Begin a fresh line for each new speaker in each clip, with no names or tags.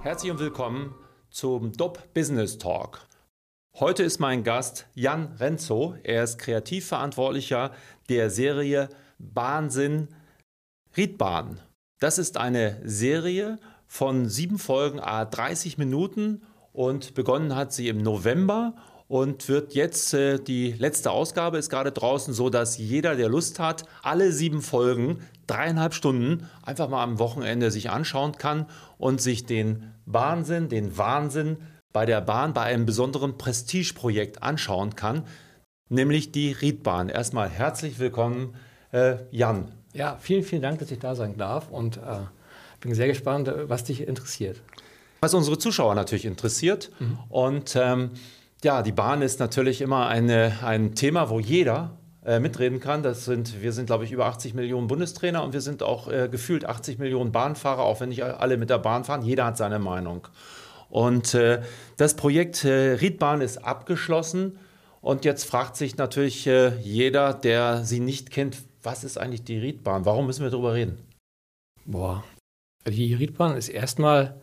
Herzlich und willkommen zum DOP Business Talk. Heute ist mein Gast Jan Renzo. Er ist Kreativverantwortlicher der Serie Wahnsinn Riedbahn. Das ist eine Serie von 7 Folgen à 30 Minuten und begonnen hat sie im November und wird jetzt, die letzte Ausgabe ist gerade draußen, so dass jeder, der Lust hat, alle 7 Folgen, 3,5 Stunden, einfach mal am Wochenende sich anschauen kann und sich den Wahnsinn bei der Bahn, bei einem besonderen Prestigeprojekt anschauen kann, nämlich die Riedbahn. Erstmal herzlich willkommen, Jan.
Ja, vielen, vielen Dank, dass ich da sein darf und bin sehr gespannt, was dich interessiert.
Was unsere Zuschauer natürlich interessiert. Und die Bahn ist natürlich immer ein Thema, wo jeder mitreden kann. Wir sind, glaube ich, über 80 Millionen Bundestrainer und wir sind auch gefühlt 80 Millionen Bahnfahrer, auch wenn nicht alle mit der Bahn fahren. Jeder hat seine Meinung. Und das Projekt Riedbahn ist abgeschlossen und jetzt fragt sich natürlich jeder, der sie nicht kennt, was ist eigentlich die Riedbahn? Warum müssen wir darüber reden?
Die Riedbahn ist erstmal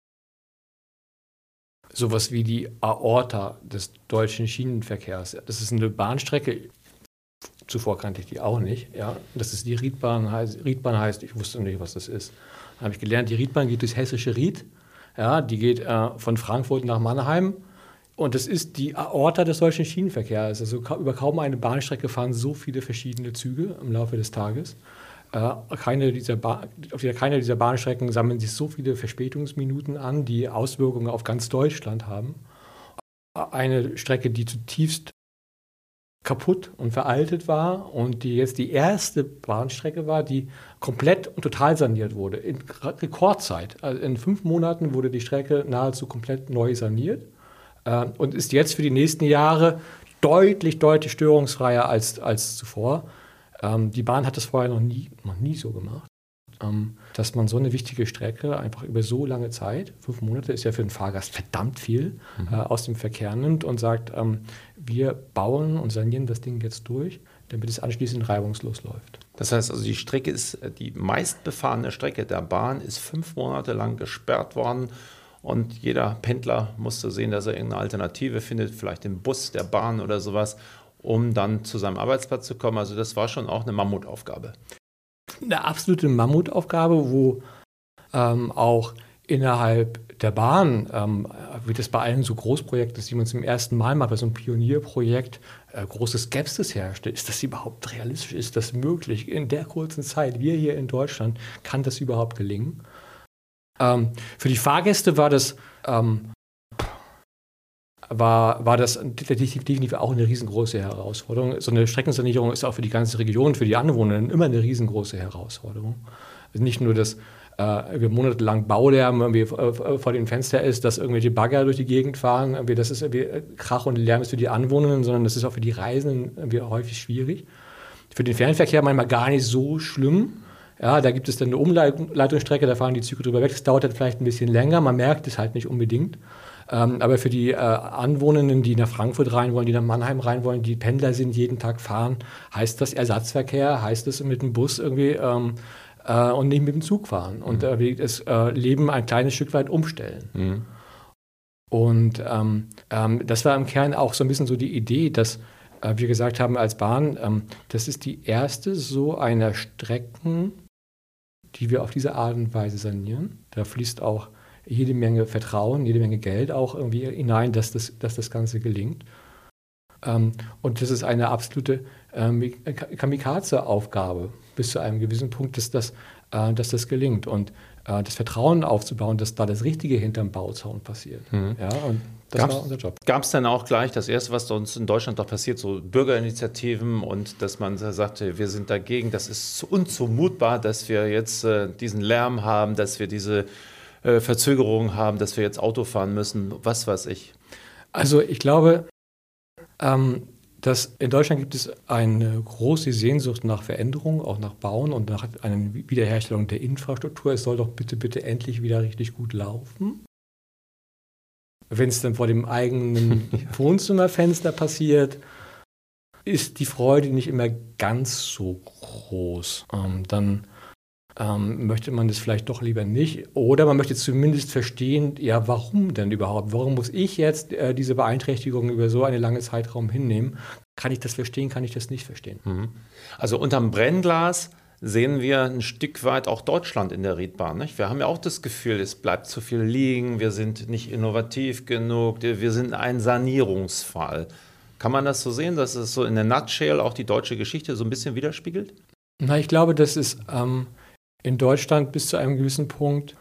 sowas wie die Aorta des deutschen Schienenverkehrs. Das ist eine Bahnstrecke, zuvor kannte ich die auch nicht. Ja. Das ist die Riedbahn heißt, ich wusste nicht, was das ist. Dann habe ich gelernt, die Riedbahn geht durchs hessische Ried. Ja, die geht von Frankfurt nach Mannheim. Und das ist die Aorta des deutschen Schienenverkehrs. Also über kaum eine Bahnstrecke fahren so viele verschiedene Züge im Laufe des Tages. Auf keiner dieser Bahnstrecken sammeln sich so viele Verspätungsminuten an, die Auswirkungen auf ganz Deutschland haben. Eine Strecke, die zutiefst kaputt und veraltet war und die jetzt die erste Bahnstrecke war, die komplett und total saniert wurde. In Rekordzeit. Also in 5 Monaten wurde die Strecke nahezu komplett neu saniert und ist jetzt für die nächsten Jahre deutlich störungsfreier als zuvor. Die Bahn hat das vorher noch nie so gemacht, dass man so eine wichtige Strecke einfach über so lange Zeit, 5 Monate ist ja für einen Fahrgast verdammt viel, aus dem Verkehr nimmt und sagt, wir bauen und sanieren das Ding jetzt durch, damit es anschließend reibungslos läuft.
Das heißt also, die meistbefahrene Strecke der Bahn ist 5 Monate lang gesperrt worden und jeder Pendler musste sehen, dass er irgendeine Alternative findet, vielleicht den Bus, der Bahn oder sowas, um dann zu seinem Arbeitsplatz zu kommen. Also das war schon auch eine Mammutaufgabe.
Eine absolute Mammutaufgabe, wo auch innerhalb der Bahn, wie das bei allen so Großprojekten ist, die man zum ersten Mal macht, bei so einem Pionierprojekt, große Skepsis herrschte. Ist das überhaupt realistisch? Ist das möglich? In der kurzen Zeit, wir hier in Deutschland, kann das überhaupt gelingen? Für die Fahrgäste war das definitiv auch eine riesengroße Herausforderung. So eine Streckensanierung ist auch für die ganze Region, für die Anwohner immer eine riesengroße Herausforderung. Also nicht nur, dass monatelang Baulärm irgendwie vor dem Fenster ist, dass irgendwelche Bagger durch die Gegend fahren, das ist Krach und Lärm ist für die Anwohner, sondern das ist auch für die Reisenden häufig schwierig. Für den Fernverkehr manchmal gar nicht so schlimm. Ja, da gibt es dann eine Umleitungsstrecke, da fahren die Züge drüber weg. Das dauert dann vielleicht ein bisschen länger, man merkt es halt nicht unbedingt. Aber für die Anwohnenden, die nach Frankfurt rein wollen, die nach Mannheim rein wollen, die Pendler sind, jeden Tag fahren, heißt das Ersatzverkehr, heißt das mit dem Bus irgendwie und nicht mit dem Zug fahren und das Leben ein kleines Stück weit umstellen. Und das war im Kern auch so ein bisschen so die Idee, dass wir gesagt haben als Bahn, das ist die erste so einer Strecken, die wir auf diese Art und Weise sanieren. Da fließt auch jede Menge Vertrauen, jede Menge Geld auch irgendwie hinein, dass das Ganze gelingt. Und das ist eine absolute Kamikaze-Aufgabe bis zu einem gewissen Punkt, dass das gelingt. Und das Vertrauen aufzubauen, dass da das Richtige hinterm Bauzaun passiert. Ja, und das war unser Job.
Gab es dann auch gleich das Erste, was uns in Deutschland doch passiert, so Bürgerinitiativen und dass man sagte, wir sind dagegen, das ist unzumutbar, dass wir jetzt diesen Lärm haben, dass wir diese Verzögerungen haben, dass wir jetzt Auto fahren müssen, was weiß ich.
Also ich glaube, dass in Deutschland gibt es eine große Sehnsucht nach Veränderung, auch nach Bauen und nach einer Wiederherstellung der Infrastruktur. Es soll doch bitte endlich wieder richtig gut laufen. Wenn es dann vor dem eigenen Wohnzimmerfenster passiert, ist die Freude nicht immer ganz so groß. Dann möchte man das vielleicht doch lieber nicht. Oder man möchte zumindest verstehen, ja, warum denn überhaupt? Warum muss ich jetzt diese Beeinträchtigung über so einen langen Zeitraum hinnehmen? Kann ich das verstehen, kann ich das nicht verstehen?
Also unterm Brennglas sehen wir ein Stück weit auch Deutschland in der Riedbahn. Nicht? Wir haben ja auch das Gefühl, es bleibt zu viel liegen, wir sind nicht innovativ genug, wir sind ein Sanierungsfall. Kann man das so sehen, dass es so in der Nutshell auch die deutsche Geschichte so ein bisschen widerspiegelt?
Na, ich glaube, das ist in Deutschland bis zu einem gewissen Punkt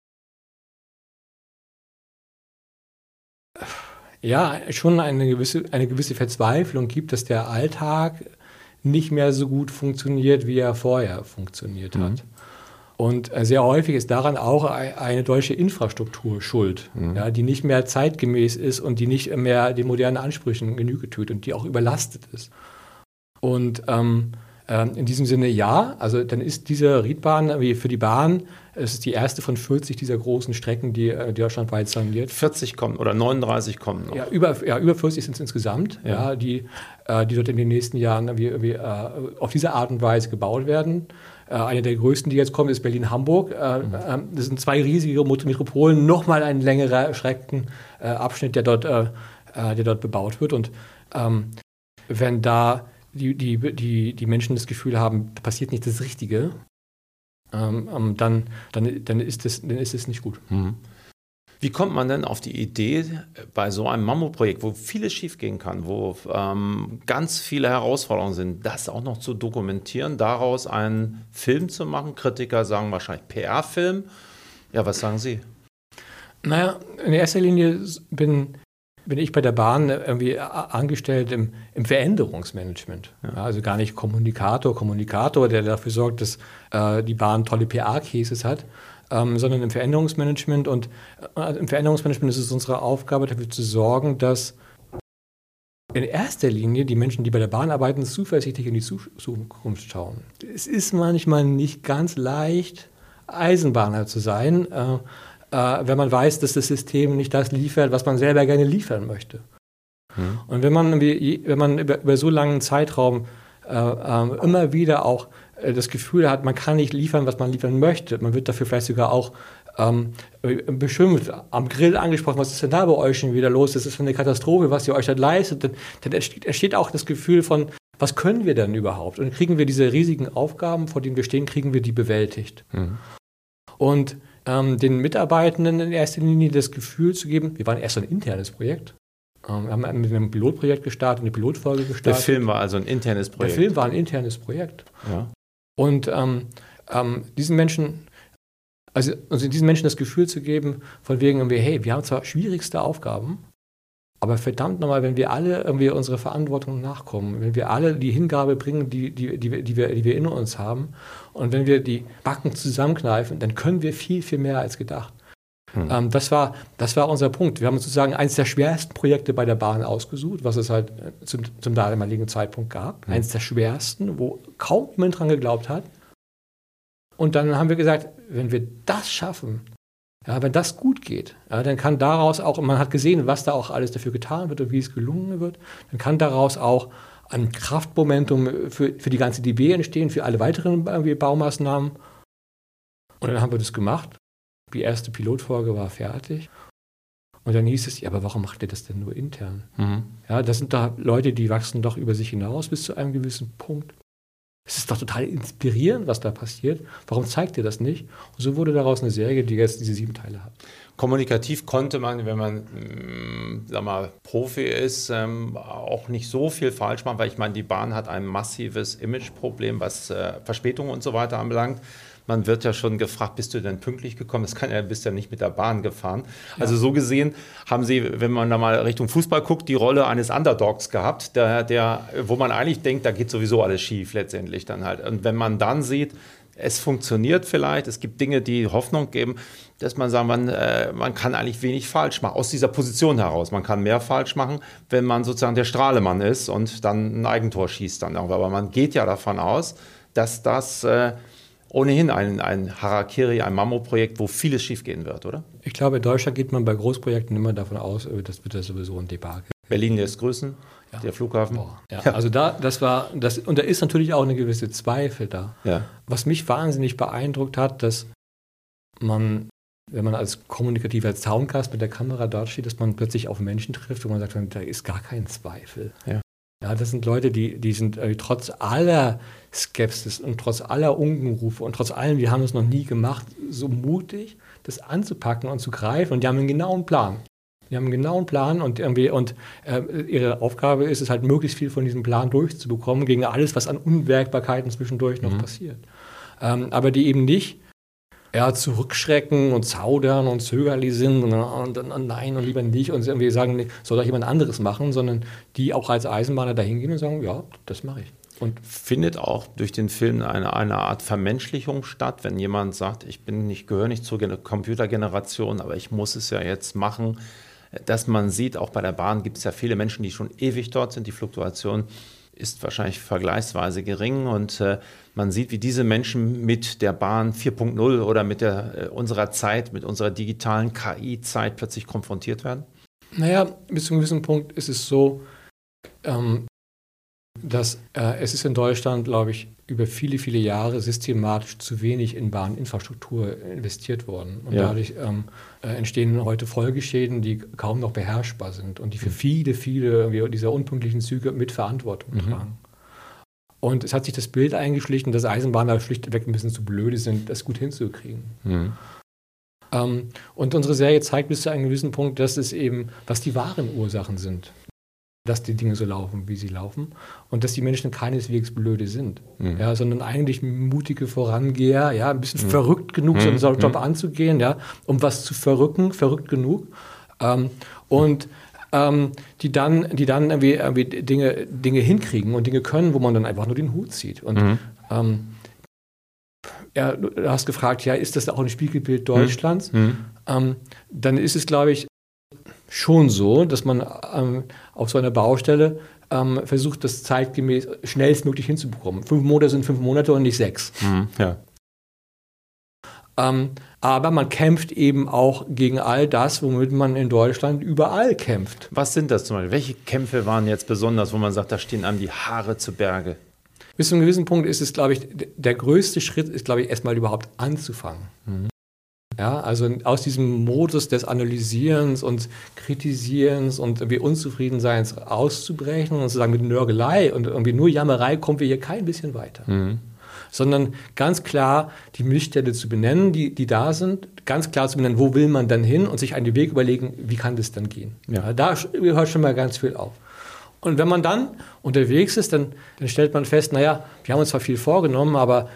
ja schon eine gewisse Verzweiflung gibt, dass der Alltag nicht mehr so gut funktioniert, wie er vorher funktioniert hat. Und sehr häufig ist daran auch eine deutsche Infrastruktur schuld, ja, die nicht mehr zeitgemäß ist und die nicht mehr den modernen Ansprüchen Genüge tut und die auch überlastet ist. Und in diesem Sinne ja, also dann ist diese Riedbahn wie für die Bahn, es ist die erste von 40 dieser großen Strecken, die deutschlandweit saniert.
40 kommen oder 39 kommen noch.
Ja, über 40 sind es insgesamt, ja, die dort in den nächsten Jahren auf diese Art und Weise gebaut werden. Eine der größten, die jetzt kommen, ist Berlin-Hamburg. Das sind 2 riesige Metropolen, nochmal ein längerer Streckenabschnitt, der dort bebaut wird. Und wenn da die Menschen das Gefühl haben, da passiert nicht das Richtige, dann ist es nicht gut.
Wie kommt man denn auf die Idee, bei so einem Mammutprojekt, wo vieles schiefgehen kann, wo ganz viele Herausforderungen sind, das auch noch zu dokumentieren, daraus einen Film zu machen? Kritiker sagen wahrscheinlich PR-Film. Ja, was sagen Sie?
Naja, in erster Linie bin ich bei der Bahn irgendwie angestellt im Veränderungsmanagement. Ja, also gar nicht Kommunikator, der dafür sorgt, dass die Bahn tolle PR-Cases hat, sondern im Veränderungsmanagement. Und im Veränderungsmanagement ist es unsere Aufgabe, dafür zu sorgen, dass in erster Linie die Menschen, die bei der Bahn arbeiten, zuversichtlich in die Zukunft schauen. Es ist manchmal nicht ganz leicht, Eisenbahner zu sein, wenn man weiß, dass das System nicht das liefert, was man selber gerne liefern möchte. Und wenn man über so langen Zeitraum immer wieder auch das Gefühl hat, man kann nicht liefern, was man liefern möchte, man wird dafür vielleicht sogar auch beschimpft, am Grill angesprochen, was ist denn da bei euch schon wieder los? Das ist eine Katastrophe, was ihr euch da leistet. Dann entsteht auch das Gefühl von, was können wir denn überhaupt? Und kriegen wir diese riesigen Aufgaben, vor denen wir stehen, kriegen wir die bewältigt? Und den Mitarbeitenden in erster Linie das Gefühl zu geben, wir waren erst ein internes Projekt. Wir haben mit einem Pilotprojekt gestartet, eine Pilotfolge gestartet.
Der Film war also ein internes Projekt.
Der Film war ein internes Projekt.
Ja.
Und diesen Menschen das Gefühl zu geben, von wegen, hey, wir haben zwar schwierigste Aufgaben, aber verdammt nochmal, wenn wir alle irgendwie unserer Verantwortung nachkommen, wenn wir alle die Hingabe bringen, die wir in uns haben, und wenn wir die Backen zusammenkneifen, dann können wir viel, viel mehr als gedacht. Das war unser Punkt. Wir haben sozusagen eines der schwersten Projekte bei der Bahn ausgesucht, was es halt zum damaligen Zeitpunkt gab. Eines der schwersten, wo kaum jemand dran geglaubt hat. Und dann haben wir gesagt, wenn wir das schaffen, ja, wenn das gut geht, ja, dann kann daraus auch, und man hat gesehen, was da auch alles dafür getan wird und wie es gelungen wird, dann kann daraus auch ein Kraftmomentum für die ganze DB entstehen, für alle weiteren Baumaßnahmen. Und dann haben wir das gemacht. Die erste Pilotfolge war fertig. Und dann hieß es, ja, aber warum macht ihr das denn nur intern? Ja, das sind da Leute, die wachsen doch über sich hinaus bis zu einem gewissen Punkt. Es ist doch total inspirierend, was da passiert. Warum zeigt ihr das nicht? Und so wurde daraus eine Serie, die jetzt diese 7 Teile hat.
Kommunikativ konnte man, wenn man Profi ist, auch nicht so viel falsch machen, weil ich meine, die Bahn hat ein massives Imageproblem, was Verspätungen und so weiter anbelangt. Man wird ja schon gefragt, bist du denn pünktlich gekommen? Bist ja nicht mit der Bahn gefahren. Ja. Also so gesehen haben sie, wenn man da mal Richtung Fußball guckt, die Rolle eines Underdogs gehabt, wo man eigentlich denkt, da geht sowieso alles schief letztendlich dann halt. Und wenn man dann sieht, es funktioniert vielleicht, es gibt Dinge, die Hoffnung geben, dass man sagt, man kann eigentlich wenig falsch machen, aus dieser Position heraus. Man kann mehr falsch machen, wenn man sozusagen der Strahlemann ist und dann ein Eigentor schießt dann. Aber man geht ja davon aus, dass das ohnehin ein Harakiri, ein Mammutprojekt, wo vieles schiefgehen wird, oder?
Ich glaube, in Deutschland geht man bei Großprojekten immer davon aus, das wird ja sowieso ein Debakel.
Berlin lässt grüßen. der Flughafen.
Ja. Also das war, und da ist natürlich auch eine gewisse Zweifel da.
Ja.
Was mich wahnsinnig beeindruckt hat, dass man, wenn man als kommunikativer Zaungast mit der Kamera dort steht, dass man plötzlich auf Menschen trifft, wo man sagt, da ist gar kein Zweifel.
Ja.
Ja, das sind Leute, die sind trotz aller Skepsis und trotz aller Unkenrufe und trotz allem, wir haben es noch nie gemacht, so mutig, das anzupacken und zu greifen. Und die haben einen genauen Plan. Und ihre Aufgabe ist es halt, möglichst viel von diesem Plan durchzubekommen gegen alles, was an Unwägbarkeiten zwischendurch noch passiert. Aber die eben nicht zurückschrecken und zaudern und zögerlich sind und nein und lieber nicht und irgendwie sagen, nee, soll doch jemand anderes machen, sondern die auch als Eisenbahner dahin gehen und sagen, ja, das mache ich. Und
findet auch durch den Film eine Art Vermenschlichung statt, wenn jemand sagt, gehöre nicht zur Computergeneration, aber ich muss es ja jetzt machen, dass man sieht, auch bei der Bahn gibt es ja viele Menschen, die schon ewig dort sind, die Fluktuation ist wahrscheinlich vergleichsweise gering und man sieht, wie diese Menschen mit der Bahn 4.0 oder mit unserer Zeit, mit unserer digitalen KI-Zeit plötzlich konfrontiert werden?
Naja, bis zu einem gewissen Punkt ist es so, dass es ist in Deutschland, glaube ich, über viele, viele Jahre systematisch zu wenig in Bahninfrastruktur investiert worden. Und dadurch entstehen heute Folgeschäden, die kaum noch beherrschbar sind und die für viele, viele dieser unpünktlichen Züge mit Verantwortung tragen. Und es hat sich das Bild eingeschlichen, dass Eisenbahner schlichtweg ein bisschen zu blöde sind, das gut hinzukriegen. Und unsere Serie zeigt bis zu einem gewissen Punkt, dass es eben, was die wahren Ursachen sind, dass die Dinge so laufen, wie sie laufen und dass die Menschen keineswegs blöde sind, sondern eigentlich mutige Vorangeher, ein bisschen verrückt genug, so einen Job anzugehen, um was zu verrückt genug und die dann irgendwie Dinge hinkriegen und Dinge können, wo man dann einfach nur den Hut zieht. Und du hast gefragt, ist das auch ein Spiegelbild Deutschlands? Dann ist es, glaube ich, schon so, dass man auf so einer Baustelle versucht, das zeitgemäß schnellstmöglich hinzubekommen. 5 Monate sind 5 Monate und nicht 6. Aber man kämpft eben auch gegen all das, womit man in Deutschland überall kämpft.
Was sind das zum Beispiel? Welche Kämpfe waren jetzt besonders, wo man sagt, da stehen einem die Haare zu Berge?
Bis zu einem gewissen Punkt ist es, glaube ich, der größte Schritt ist, glaube ich, erstmal überhaupt anzufangen. Also aus diesem Modus des Analysierens und Kritisierens und irgendwie Unzufriedenseins auszubrechen und zu sagen, mit Nörgelei und irgendwie nur Jammerei kommen wir hier kein bisschen weiter. Sondern ganz klar die Missstände zu benennen, die da sind, ganz klar zu benennen, wo will man dann hin und sich einen Weg überlegen, wie kann das dann gehen. Da hört schon mal ganz viel auf. Und wenn man dann unterwegs ist, dann stellt man fest, wir haben uns zwar viel vorgenommen, aber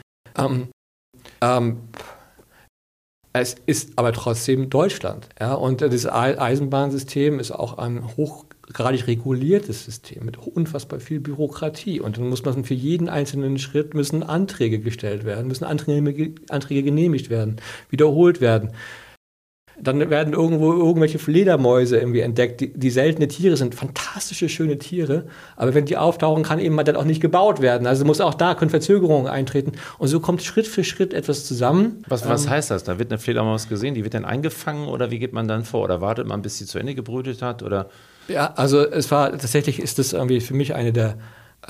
es ist aber trotzdem Deutschland. Und das Eisenbahnsystem ist auch ein hochgradig reguliertes System mit unfassbar viel Bürokratie. Und dann muss man für jeden einzelnen Schritt müssen Anträge gestellt werden, müssen Anträge genehmigt werden, wiederholt werden. Dann werden irgendwo irgendwelche Fledermäuse irgendwie entdeckt, die seltene Tiere sind, fantastische, schöne Tiere. Aber wenn die auftauchen, kann eben dann auch nicht gebaut werden. Also können Verzögerungen eintreten. Und so kommt Schritt für Schritt etwas zusammen.
Was heißt das? Da wird eine Fledermaus gesehen, die wird dann eingefangen oder wie geht man dann vor? Oder wartet man, bis sie zu Ende gebrütet hat? Oder?
Ja, also tatsächlich ist das irgendwie für mich eine der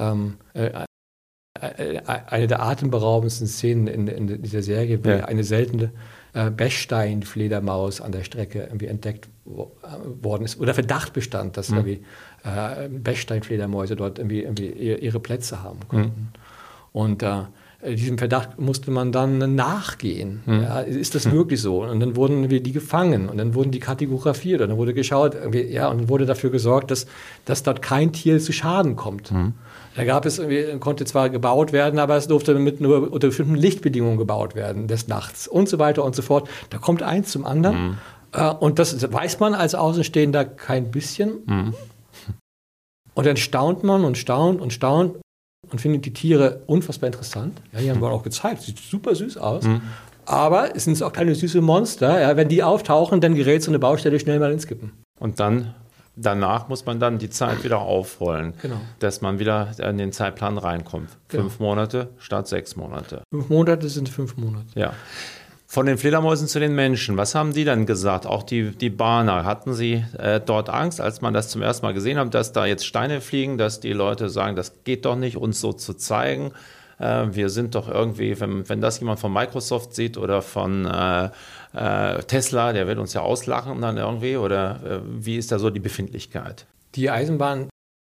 atemberaubendsten Szenen in dieser Serie, weil eine seltene Bechstein-Fledermaus an der Strecke irgendwie entdeckt worden ist oder Verdacht bestand, dass irgendwie Bechstein-Fledermäuse dort irgendwie ihre Plätze haben konnten. Und diesem Verdacht musste man dann nachgehen. Ist das wirklich so? Und dann wurden die gefangen und dann wurden die kartografiert und dann wurde geschaut, und dann wurde dafür gesorgt, dass dort kein Tier zu Schaden kommt. Da konnte zwar gebaut werden, aber es durfte nur unter bestimmten Lichtbedingungen gebaut werden des Nachts und so weiter und so fort. Da kommt eins zum anderen. Und das weiß man als Außenstehender kein bisschen. Und dann staunt man und staunt und findet die Tiere unfassbar interessant. Die haben wir auch gezeigt. Sieht super süß aus. Aber es sind auch kleine süße Monster. Wenn die auftauchen, dann gerät so eine Baustelle schnell mal ins Kippen.
Und danach muss man dann die Zeit wieder aufrollen, dass man wieder in den Zeitplan reinkommt. 5 Monate statt 6 Monate.
5 Monate sind 5 Monate.
Ja. Von den Fledermäusen zu den Menschen, was haben die dann gesagt? Auch die Bahner, hatten sie dort Angst, als man das zum ersten Mal gesehen hat, dass da jetzt Steine fliegen, dass die Leute sagen, das geht doch nicht, uns so zu zeigen. Wir sind doch irgendwie, wenn das jemand von Microsoft sieht oder von Tesla, der wird uns ja auslachen dann irgendwie. Oder wie ist da so die Befindlichkeit?
Die Eisenbahn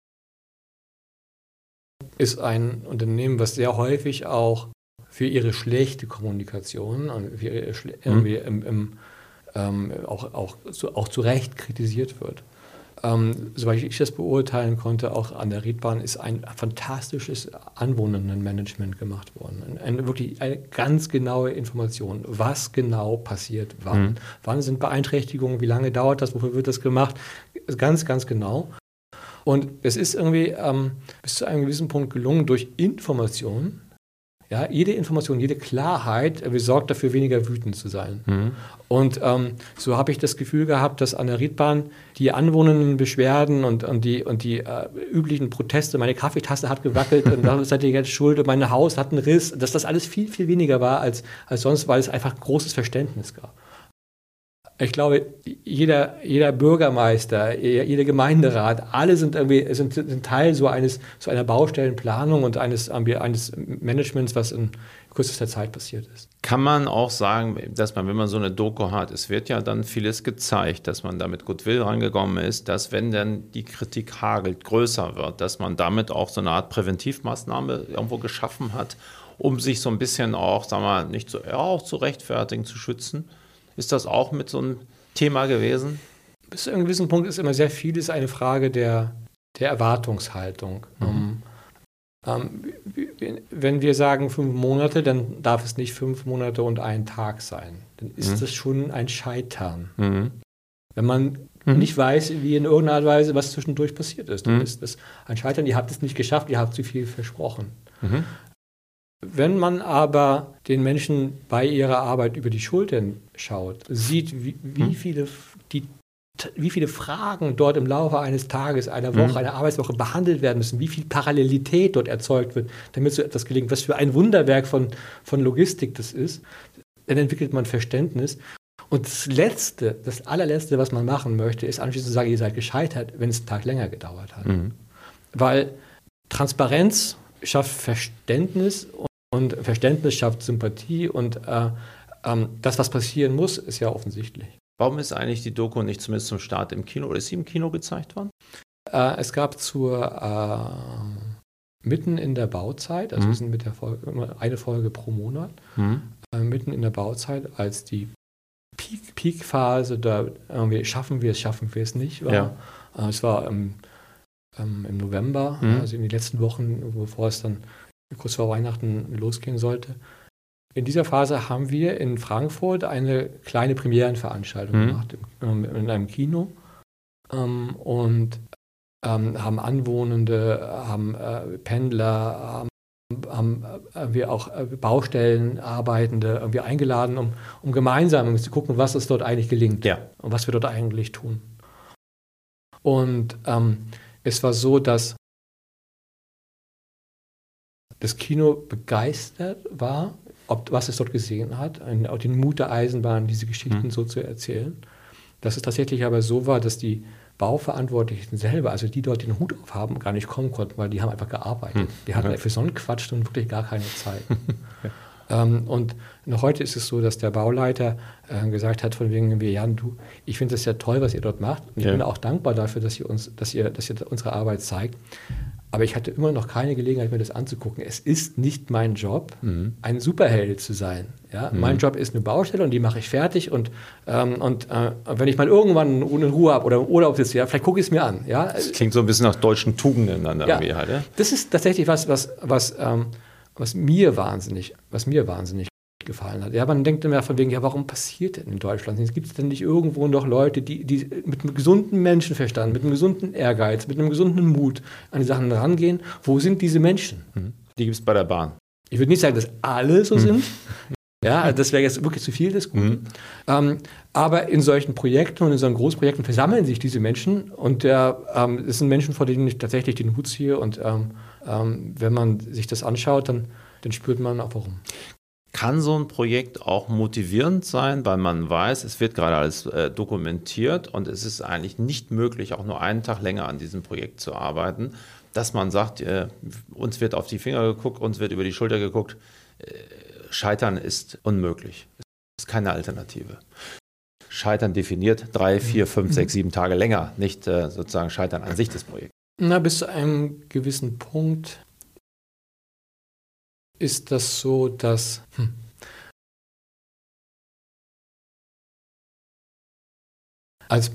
ist ein Unternehmen, was sehr häufig auch für ihre schlechte Kommunikation und für ihre irgendwie auch zu Recht kritisiert wird. Soweit ich das beurteilen konnte, auch an der Riedbahn ist ein fantastisches Anwohnerinnenmanagement gemacht worden. Wirklich eine ganz genaue Information, was genau passiert wann. Wann sind Beeinträchtigungen, wie lange dauert das, wofür wird das gemacht, ganz, ganz genau. Und es ist irgendwie bis zu einem gewissen Punkt gelungen, durch Information, ja, jede Information, jede Klarheit sorgt dafür, weniger wütend zu sein. Und so habe ich das Gefühl gehabt, dass an der Riedbahn die Anwohnerinnenbeschwerden und die üblichen Proteste, meine Kaffeetasse hat gewackelt und da seid ihr jetzt schuld und mein Haus hat einen Riss, dass das alles viel, viel weniger war als sonst, weil es einfach großes Verständnis gab. Ich glaube, jeder Bürgermeister, jeder Gemeinderat, alle sind Teil so einer Baustellenplanung und eines Managements, was in kürzester Zeit passiert ist.
Kann man auch sagen, dass man, wenn man so eine Doku hat, es wird ja dann vieles gezeigt, dass man da mit Goodwill rangekommen ist, dass wenn dann die Kritik hagelt, größer wird, dass man damit auch so eine Art Präventivmaßnahme irgendwo geschaffen hat, um sich so ein bisschen auch, sagen wir, nicht so, ja, auch zu rechtfertigen, zu schützen? Ist das auch mit so einem Thema gewesen?
Bis zu einem gewissen Punkt ist immer sehr vieles eine Frage der Erwartungshaltung. Wenn wir sagen 5 Monate, dann darf es nicht 5 Monate und 1 Tag sein. Dann ist das schon ein Scheitern. Wenn man nicht weiß, wie in irgendeiner Art und Weise, was zwischendurch passiert ist, dann ist das ein Scheitern. Ihr habt es nicht geschafft, ihr habt zu viel versprochen. Wenn man aber den Menschen bei ihrer Arbeit über die Schultern schaut, sieht, wie viele Fragen dort im Laufe eines Tages, einer Woche, einer Arbeitswoche behandelt werden müssen, wie viel Parallelität dort erzeugt wird, damit so etwas gelingt, was für ein Wunderwerk von Logistik das ist, dann entwickelt man Verständnis. Und das allerletzte, was man machen möchte, ist anschließend zu sagen, ihr seid gescheitert, wenn es einen Tag länger gedauert hat. Weil Transparenz schafft Verständnis und Verständnis schafft Sympathie und das, was passieren muss, ist ja offensichtlich.
Warum ist eigentlich die Doku nicht zumindest zum Start im Kino, oder ist sie im Kino gezeigt worden?
Es gab mitten in der Bauzeit, also wir sind mit der Folge, immer eine Folge pro Monat, mitten in der Bauzeit, als die Peak-Phase, da irgendwie schaffen wir es nicht, war. Ja. Es war im November, also in den letzten Wochen, bevor es dann kurz vor Weihnachten losgehen sollte. In dieser Phase haben wir in Frankfurt eine kleine Premierenveranstaltung gemacht in einem Kino und haben Anwohnende, haben Pendler, haben wir auch Baustellenarbeitende irgendwie eingeladen, um gemeinsam zu gucken, was es dort eigentlich gelingt und was wir dort eigentlich tun. Und es war so, dass das Kino begeistert war, was es dort gesehen hat, auch den Mut der Eisenbahn, diese Geschichten so zu erzählen. Dass es tatsächlich aber so war, dass die Bauverantwortlichen selber, also die dort den Hut aufhaben, gar nicht kommen konnten, weil die haben einfach gearbeitet. Die hatten für so einen Quatsch dann wirklich gar keine Zeit. Und noch heute ist es so, dass der Bauleiter gesagt hat, von wegen, Jan, ich finde es ja toll, was ihr dort macht. Und ich bin auch dankbar dafür, dass ihr unsere Arbeit zeigt. Aber ich hatte immer noch keine Gelegenheit, mir das anzugucken. Es ist nicht mein Job, ein Superheld zu sein. Ja? Mein Job ist eine Baustelle und die mache ich fertig. Und wenn ich mal irgendwann in Ruhe habe oder im Urlaub sitze, ja, vielleicht gucke ich es mir an. Ja?
Das klingt so ein bisschen nach deutschen Tugenden dann irgendwie halt. Ja?
Das ist tatsächlich was mir wahnsinnig gefallen hat. Ja, man denkt immer von wegen, ja, warum passiert denn in Deutschland? Gibt es denn nicht irgendwo noch Leute, die mit einem gesunden Menschenverstand, mit einem gesunden Ehrgeiz, mit einem gesunden Mut an die Sachen rangehen? Wo sind diese Menschen?
Die gibt es bei der Bahn.
Ich würde nicht sagen, dass alle so sind. Ja, das wäre jetzt wirklich zu viel des Guten. Aber in solchen Projekten und in solchen Großprojekten versammeln sich diese Menschen und es sind Menschen, vor denen ich tatsächlich den Hut ziehe und wenn man sich das anschaut, dann spürt man auch warum.
Kann so ein Projekt auch motivierend sein, weil man weiß, es wird gerade alles dokumentiert und es ist eigentlich nicht möglich, auch nur einen Tag länger an diesem Projekt zu arbeiten, dass man sagt, uns wird auf die Finger geguckt, uns wird über die Schulter geguckt, Scheitern ist unmöglich, ist keine Alternative. Scheitern definiert 3, 4, 5, 6, 7 Tage länger, nicht sozusagen Scheitern an sich des Projekts.
Na, bis zu einem gewissen Punkt ist das so, dass als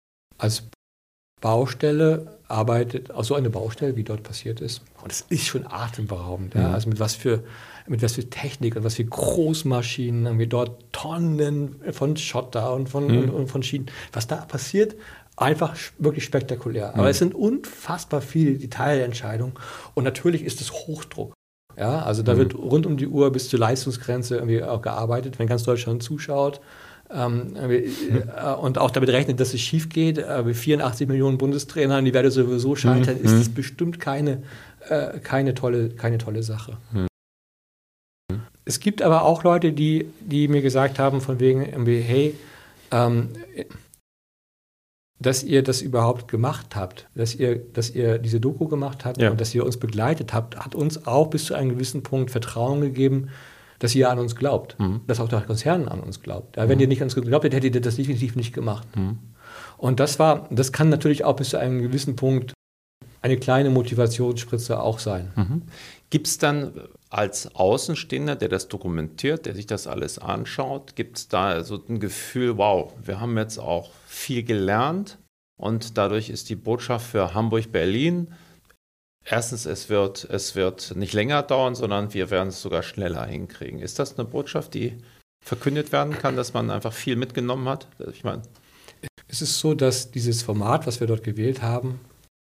Baustelle arbeitet, auch so eine Baustelle, wie dort passiert ist, und es ist schon atemberaubend, ja? Also mit was für Technik und was für Großmaschinen, irgendwie dort Tonnen von Schotter und von Schienen, was da passiert, einfach wirklich spektakulär. Aber es sind unfassbar viele Detailentscheidungen und natürlich ist es Hochdruck. Ja, also da wird rund um die Uhr bis zur Leistungsgrenze irgendwie auch gearbeitet, wenn ganz Deutschland zuschaut. Und auch damit rechnet, dass es schief geht. 84 Millionen Bundestrainer, die werden sowieso scheitern, ist das bestimmt keine tolle Sache. Es gibt aber auch Leute, die mir gesagt haben, von wegen, hey, dass ihr das überhaupt gemacht habt, dass ihr diese Doku gemacht habt und dass ihr uns begleitet habt, hat uns auch bis zu einem gewissen Punkt Vertrauen gegeben, dass ihr an uns glaubt, dass auch der Konzern an uns glaubt. Ja, wenn ihr nicht an uns geglaubt hättet, hättet ihr das definitiv nicht gemacht. Und das kann natürlich auch bis zu einem gewissen Punkt eine kleine Motivationsspritze auch sein.
Gibt es dann als Außenstehender, der das dokumentiert, der sich das alles anschaut, gibt es da so ein Gefühl, wow, wir haben jetzt auch viel gelernt und dadurch ist die Botschaft für Hamburg-Berlin, erstens, es wird nicht länger dauern, sondern wir werden es sogar schneller hinkriegen. Ist das eine Botschaft, die verkündet werden kann, dass man einfach viel mitgenommen hat? Ich meine,
es ist so, dass dieses Format, was wir dort gewählt haben,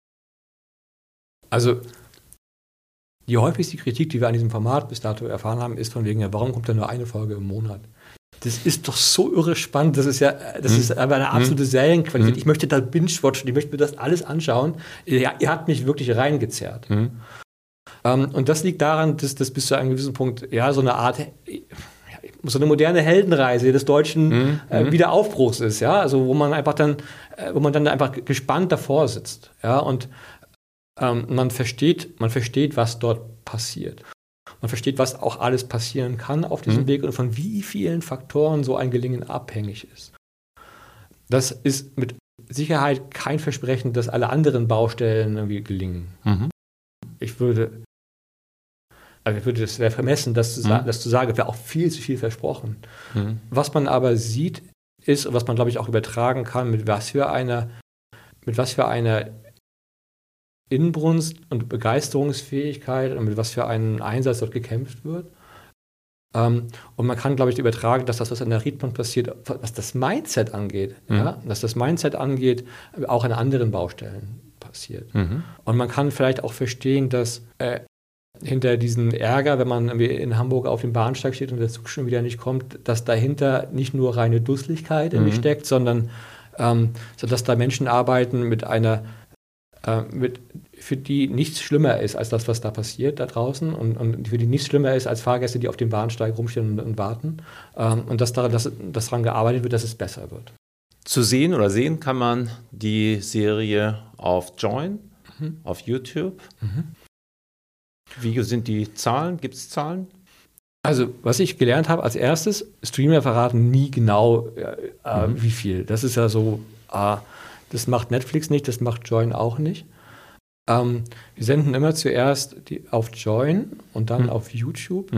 also die häufigste Kritik, die wir an diesem Format bis dato erfahren haben, ist von wegen, ja, warum kommt da nur eine Folge im Monat? Das ist doch so irre spannend, das ist aber eine absolute Serienqualität. Ich möchte da binge-watchen, ich möchte mir das alles anschauen. Ihr habt mich wirklich reingezerrt. Und das liegt daran, dass das bis zu einem gewissen Punkt so eine Art, so eine moderne Heldenreise des deutschen Wiederaufbruchs ist, ja, also wo man dann einfach gespannt davor sitzt, ja, und man versteht, was dort passiert. Man versteht, was auch alles passieren kann auf diesem Weg und von wie vielen Faktoren so ein Gelingen abhängig ist. Das ist mit Sicherheit kein Versprechen, dass alle anderen Baustellen irgendwie gelingen. Ich würde, das wäre vermessen, das zu sagen, wäre auch viel zu viel versprochen. Was man aber sieht, ist, und was man, glaube ich, auch übertragen kann, mit was für einer Inbrunst und Begeisterungsfähigkeit und mit was für einen Einsatz dort gekämpft wird. Und man kann, glaube ich, übertragen, dass das, was an der Riedbahn passiert, was das Mindset angeht, auch an anderen Baustellen passiert. Und man kann vielleicht auch verstehen, dass hinter diesem Ärger, wenn man in Hamburg auf dem Bahnsteig steht und der Zug schon wieder nicht kommt, dass dahinter nicht nur reine Dusseligkeit steckt, sondern dass da Menschen arbeiten für die nichts schlimmer ist als das, was da passiert da draußen und für die nichts schlimmer ist als Fahrgäste, die auf dem Bahnsteig rumstehen und warten und dass daran gearbeitet wird, dass es besser wird.
Sehen kann man die Serie auf Joyn, auf YouTube. Wie sind die Zahlen? Gibt es Zahlen?
Also, was ich gelernt habe als erstes, Streamer verraten nie genau, wie viel. Das ist ja so, das macht Netflix nicht, das macht Joyn auch nicht. Wir senden immer zuerst auf Joyn und dann auf YouTube.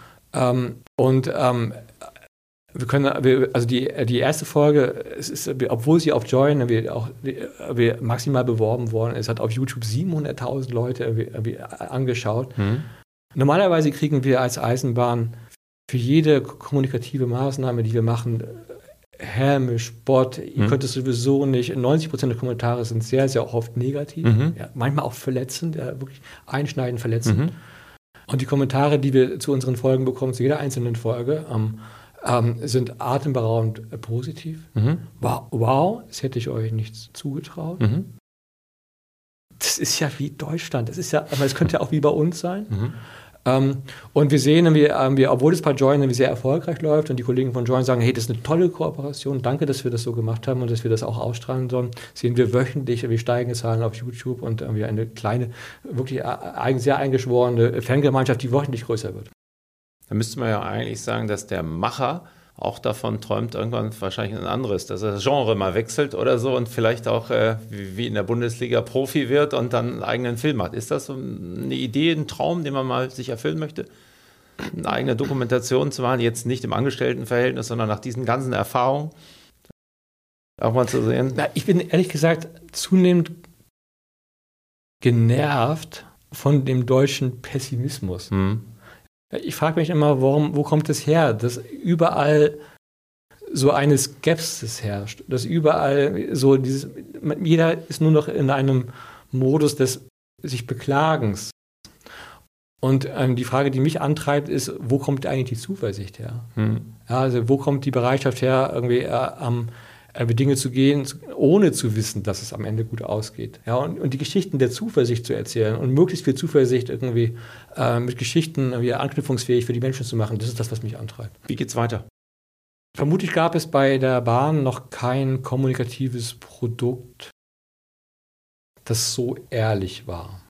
Wir können, also die erste Folge, obwohl sie auf Joyn maximal beworben worden ist, hat auf YouTube 700.000 Leute angeschaut. Normalerweise kriegen wir als Eisenbahn für jede kommunikative Maßnahme, die wir machen, hämisch, Spott, ihr könnt es sowieso nicht. 90% der Kommentare sind sehr, sehr oft negativ, manchmal auch verletzend, wirklich einschneidend verletzend. Und die Kommentare, die wir zu unseren Folgen bekommen, zu jeder einzelnen Folge, sind atemberaubend positiv. Wow, das hätte ich euch nicht zugetraut. Das ist ja wie Deutschland. Aber es könnte ja auch wie bei uns sein. Und wir sehen, obwohl das bei Join sehr erfolgreich läuft und die Kollegen von Join sagen, hey, das ist eine tolle Kooperation, danke, dass wir das so gemacht haben und dass wir das auch ausstrahlen sollen, sehen wir wöchentlich steigende Zahlen auf YouTube und irgendwie eine kleine, wirklich sehr eingeschworene Fangemeinschaft, die wöchentlich größer wird.
Da müsste man ja eigentlich sagen, dass der Macher auch davon träumt, irgendwann wahrscheinlich ein anderes, dass er das Genre mal wechselt oder so und vielleicht auch wie in der Bundesliga Profi wird und dann einen eigenen Film macht. Ist das so eine Idee, ein Traum, den man mal sich erfüllen möchte? Eine eigene Dokumentation zu machen, jetzt nicht im Angestelltenverhältnis, sondern nach diesen ganzen Erfahrungen auch mal zu sehen?
Na, ich bin ehrlich gesagt zunehmend genervt von dem deutschen Pessimismus. Ich frage mich immer, wo kommt es her, dass überall so eine Skepsis herrscht, dass überall so jeder ist nur noch in einem Modus des sich Beklagens. Und die Frage, die mich antreibt, ist, wo kommt eigentlich die Zuversicht her? Ja, also wo kommt die Bereitschaft her, irgendwie Dinge zu gehen, ohne zu wissen, dass es am Ende gut ausgeht. Ja, und die Geschichten der Zuversicht zu erzählen und möglichst viel Zuversicht irgendwie mit Geschichten irgendwie anknüpfungsfähig für die Menschen zu machen, das ist das, was mich antreibt.
Wie geht's weiter?
Vermutlich gab es bei der Bahn noch kein kommunikatives Produkt, das so ehrlich war.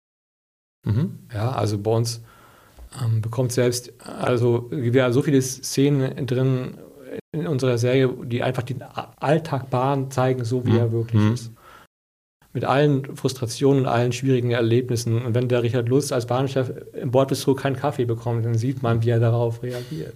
Ja, also bei uns bekommt selbst, also wir haben so viele Szenen drin in unserer Serie, die einfach den Alltag Bahn zeigen, so wie er wirklich ist. Mit allen Frustrationen und allen schwierigen Erlebnissen. Und wenn der Richard Lutz als Bahnchef im Bordbistro keinen Kaffee bekommt, dann sieht man, wie er darauf reagiert.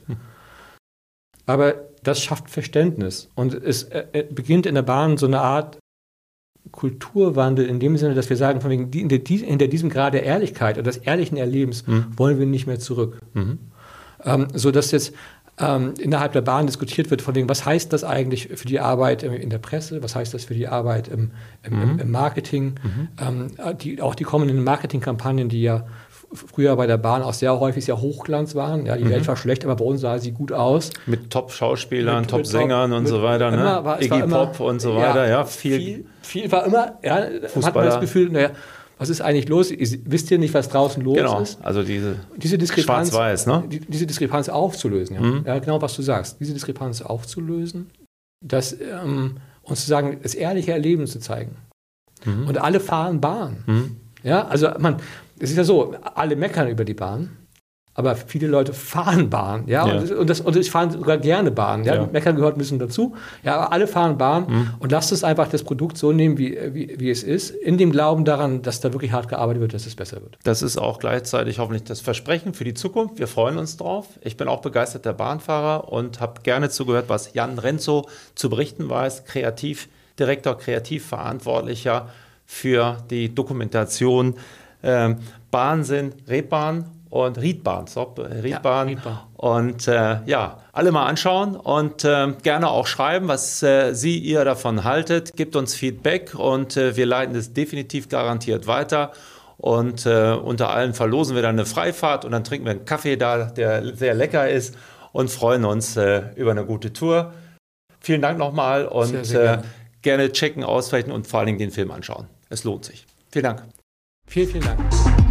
Aber das schafft Verständnis. Und es beginnt in der Bahn so eine Art Kulturwandel in dem Sinne, dass wir sagen, von wegen, hinter diesem Grad der Ehrlichkeit und des ehrlichen Erlebens wollen wir nicht mehr zurück. Sodass jetzt innerhalb der Bahn diskutiert wird, von wegen, was heißt das eigentlich für die Arbeit in der Presse, was heißt das für die Arbeit im Marketing, auch die kommenden Marketingkampagnen, die ja früher bei der Bahn auch sehr häufig sehr Hochglanz waren. Ja, die Welt war schlecht, aber bei uns sah sie gut aus.
Mit Top-Schauspielern, Top-Sängern und so weiter, ne? Iggy Pop und so weiter. Ja, viel
war immer, ja, hat man das Gefühl, naja, was ist eigentlich los? Wisst ihr nicht, was draußen los ist?
Also diese
Diskrepanz,
Schwarz-Weiß, ne?
Diese Diskrepanz aufzulösen. Ja. Ja, genau, was du sagst. Diese Diskrepanz aufzulösen, und zu sagen, das ehrliche Erleben zu zeigen. Und alle fahren Bahn. Ja, also es ist ja so, alle meckern über die Bahn, aber viele Leute fahren Bahn. Ja? Und ich fahre sogar gerne Bahn. Ja? Meckern gehört ein bisschen dazu. Ja, aber alle fahren Bahn und lasst es einfach das Produkt so nehmen, wie es ist, in dem Glauben daran, dass da wirklich hart gearbeitet wird, dass es besser wird.
Das ist auch gleichzeitig hoffentlich das Versprechen für die Zukunft. Wir freuen uns drauf. Ich bin auch begeisterter Bahnfahrer und habe gerne zugehört, was Jan Renzo zu berichten weiß, Kreativdirektor, Kreativverantwortlicher für die Dokumentation Bahnsinn, Rebahn und Riedbahn. Riedbahn. Und alle mal anschauen und gerne auch schreiben, was ihr davon haltet. Gebt uns Feedback und wir leiten es definitiv garantiert weiter. Und unter allen verlosen wir dann eine Freifahrt und dann trinken wir einen Kaffee da, der sehr lecker ist und freuen uns über eine gute Tour. Vielen Dank nochmal und
sehr, sehr
gerne checken, ausweichen und vor allen Dingen den Film anschauen. Es lohnt sich. Vielen Dank.
Vielen Dank.